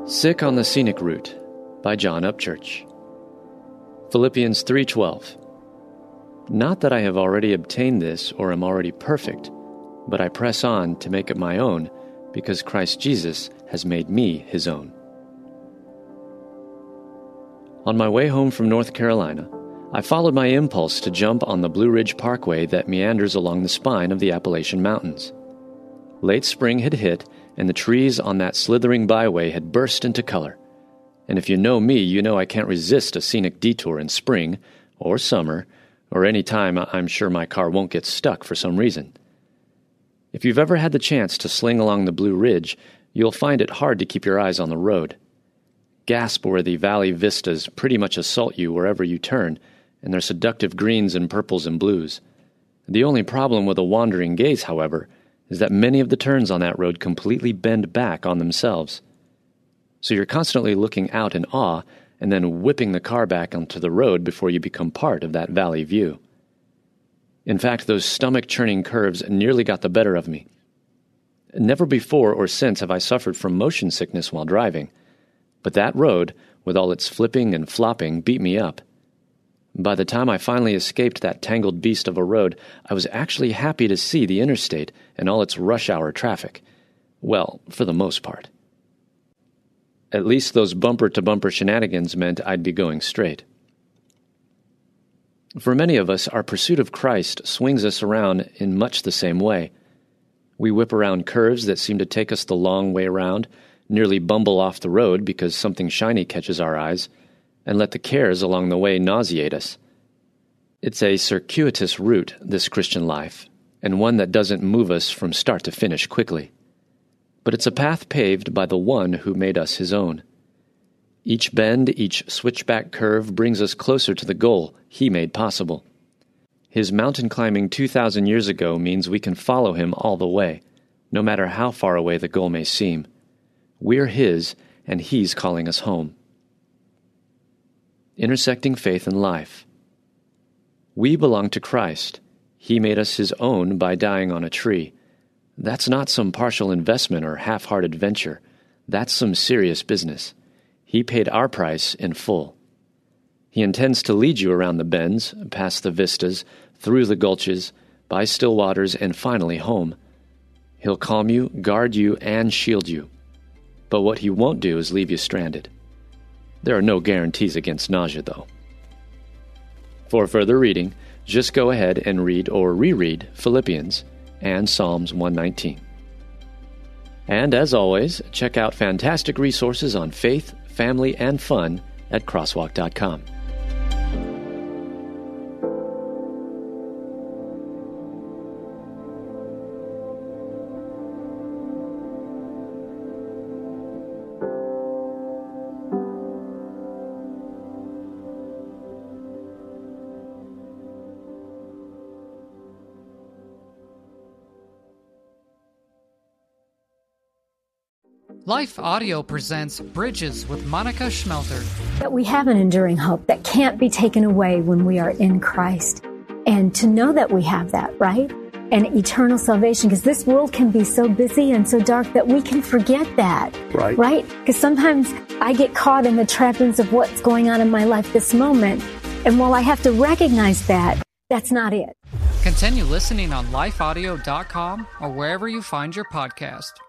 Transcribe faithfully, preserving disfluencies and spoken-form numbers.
Sick on the Scenic Route by John Upchurch. Philippians three twelve. Not that I have already obtained this or am already perfect, but I press on to make it my own, because Christ Jesus has made me his own. On my way home from North Carolina, I followed my impulse to jump on the Blue Ridge Parkway that meanders along the spine of the Appalachian Mountains. Late spring had hit, and the trees on that slithering byway had burst into color. And if you know me, you know I can't resist a scenic detour in spring, or summer, or any time I'm sure my car won't get stuck for some reason. If you've ever had the chance to sling along the Blue Ridge, you'll find it hard to keep your eyes on the road. Gasp-worthy valley vistas pretty much assault you wherever you turn, and their seductive greens and purples and blues. The only problem with a wandering gaze, however, is that many of the turns on that road completely bend back on themselves. So you're constantly looking out in awe and then whipping the car back onto the road before you become part of that valley view. In fact, those stomach-churning curves nearly got the better of me. Never before or since have I suffered from motion sickness while driving, but that road, with all its flipping and flopping, beat me up. By the time I finally escaped that tangled beast of a road, I was actually happy to see the interstate and all its rush-hour traffic. Well, for the most part. At least those bumper-to-bumper shenanigans meant I'd be going straight. For many of us, our pursuit of Christ swings us around in much the same way. We whip around curves that seem to take us the long way around, nearly bumble off the road because something shiny catches our eyes, and let the cares along the way nauseate us. It's a circuitous route, this Christian life, and one that doesn't move us from start to finish quickly. But it's a path paved by the one who made us his own. Each bend, each switchback curve brings us closer to the goal he made possible. His mountain climbing two thousand years ago means we can follow him all the way, no matter how far away the goal may seem. We're his, and he's calling us home. Intersecting faith and life. We belong to Christ. He made us his own by dying on a tree. That's not some partial investment or half-hearted venture. That's some serious business. He paid our price in full. He intends to lead you around the bends, past the vistas, through the gulches, by still waters, and finally home. He'll calm you, guard you, and shield you. But what he won't do is leave you stranded. There are no guarantees against nausea, though. For further reading, just go ahead and read or reread Philippians and Psalms one nineteen. And as always, check out fantastic resources on faith, family, and fun at crosswalk dot com. Life Audio presents Bridges with Monica Schmelter. That we have an enduring hope that can't be taken away when we are in Christ. And to know that we have that, right? And eternal salvation, because this world can be so busy and so dark that we can forget that. Right. Right? Because sometimes I get caught in the trappings of what's going on in my life this moment. And while I have to recognize that, that's not it. Continue listening on life audio dot com or wherever you find your podcast.